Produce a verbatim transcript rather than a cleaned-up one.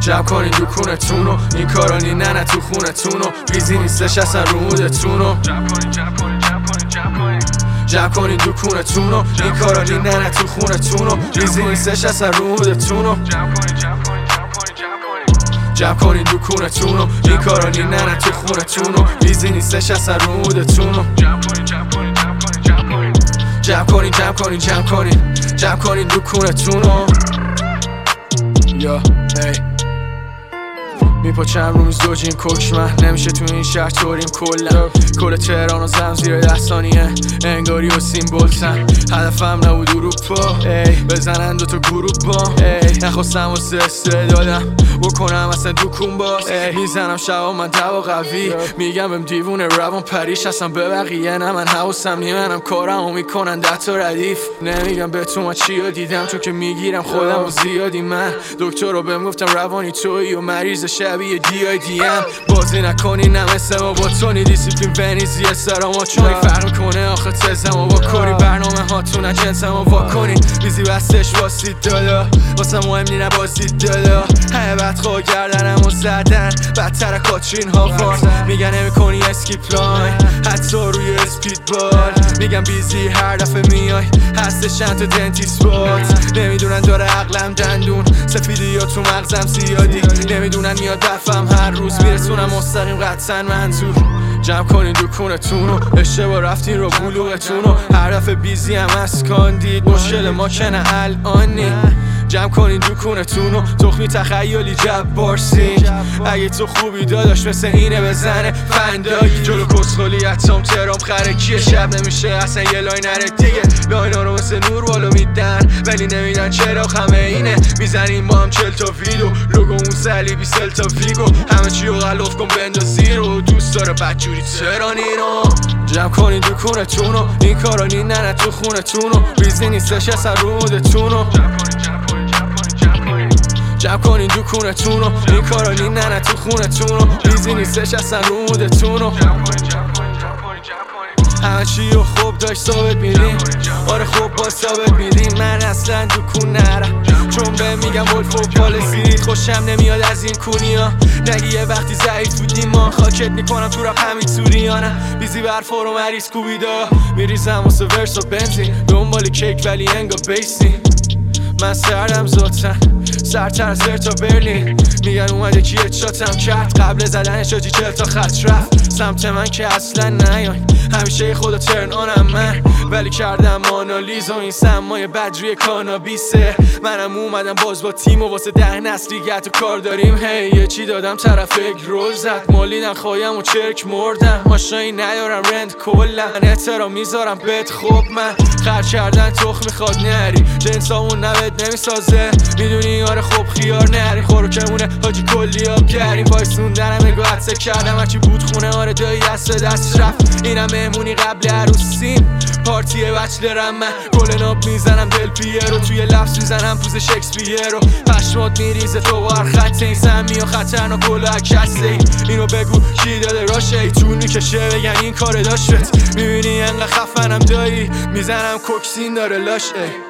جمع کنین دکونتونو، این کارانی نه نه تو خونتونو، ریزی نیستش اصلا رو مودتونو. جمع کنین جمع کنین جمع کنین جمع کنین جمع کنین دکونتونو، این کارانی نه نه تو خونتونو، ریزی نیستش اصلا رو مودتونو. جمع کنین جمع کنین جمع کنین جمع کنین جمع کنین دکونتونو، این کارانی نه نه تو خونتونو، ریزی نیستش اصلا رو مودتونو. جمع کنین جمع کنین جمع کنین جمع کنین جمع کنین جمع کنین جمع کنین جمع کنین دکونتونو. یا هی میپاچم رو میز دوجین کوکشمن، نمیشه تو این شهر طوریم کلن. کل تهران و زم زیر ده ثانیه انگاری و سیمبولتن. هدفم نبود اروپا بزنن دوتا گروپ با، نخواستم واسه استعدادم بکنم اصلا دکون باز. میزنم شبا من دوا قوی، میگم بهم دیوونه روان پریش هستم به بقیه نه من حواسم نی، منم کارمو میکنن ده تا ردیف. نمیگم به تو ما چی دیدم چون که میگیرم خودم و زیادی. من دکتر رو بهم گفتم روانی تویی و مریض شبیه دی آی دی ام. بازی نکنی نمسه ما با تونی دیسیپلین ونیزیه سرما چونی فرق میکنه آخه تزم و با کاری برنامه هاتون اجنسم و با کنین بیزی بستش واسی دادا واسه مهم نی نبازی دادا. همه بدخواه گردنم و زدن بدتر کاترین هاوارد، میگن نمی کنی اسکیپ لاین حتی روی اسپید بال. میگم بیزی هر دفعه میای هستش چند تا دنتیست بات، نمیدونن داره عقلم دندون سفیدی یا تو مغزم زیادی، نمیدونن میاد بفهم هر روز میرسونم مستقیم قطعا منظور. جمع کنین دکونتونو، اشتباه رفتین رو بلوغتونو، هر دفعه بیزی هم از کاندید مشکل ما کنه الانی. جمع کنین دکونتونو، تخمی تخیلی جبارسین. اگه تو خوبی داداش مثل اینه بزنه فندایی جلو کسخولی حتام ترام خره کیه شب نمیشه اصلا یه لاین نره دیگه. لاینا رو مثل نور بالو میدن ولی نمیدن چرا خمه اینه. میزنیم با هم چل تا ویدو لوگو اون صلیبی سل تا ویگو، همه چی رو غلاف کن بندازی رو دوست داره بدجوری ترانینو. جمع کنین دکونتونو، این کارانی نه نه تو خونتونو، ریزی نیستش اصلا رو مودتونو. جمع کنین دکونتونو، این کارانی نه نه تو خونتونو، ریزی نیستش اصلا رو مودتونو. همه چی رو خوب داشت ثابت میدیم، آره خوب با ثابت میدیم. من اصلا دکون نرم چون به میگم ولف و پال سیرید خوشم نمیاد از این کونی ها. نگی یه وقتی ضعیف بودیم ما خاکت میکنم تو رپ همین سوریانم. بیزی برف و مریض کوبیدا میریزم واسه ورس و بنزین، دنبال کیک ولی انگا بیسین. من سردم ذاتن سرتر از تا برلین، میگن اومده کی اتشاتم کرد قبل زدن شاجی چل تا خط رفت سمت من که اصلا نیاین. همیشه خدا ترن آنم من ولی کردم آنالیز و این سمای بدری کانابیسه. منم اومدم باز با تیم و واسه ده نسلیگت و کار داریم. هی یه چی دادم طرف اگرول زد مالیدن خواهیم و چرک مردم ماشایی نیارم رند کلن احترام میذارم بهت. خوب من خرج کردن تخ میخواد نری جنسامون نبت نمیسازه میدونی آره خوب خیار نری خوروکمونه حاجی کلی آب گریم بایستوندنم نگاه حدسه کردم هرچی بود خونه آره دایی دست دست رفت. اینم مهمونی قبل عروسیم پارتی بچلرم من گل ناب میزنم دل پیه رو توی لفظ میزنم پوز شکسپیر رو پشمات میریزه تو بار خط این سمی و خطرناک کلا کسته ای. اینو بگو کی داده راشه ای طول میکشه بگن این کار داشت میبینی انقدر خفنم دایی میزنم کوکسین داره لاشه.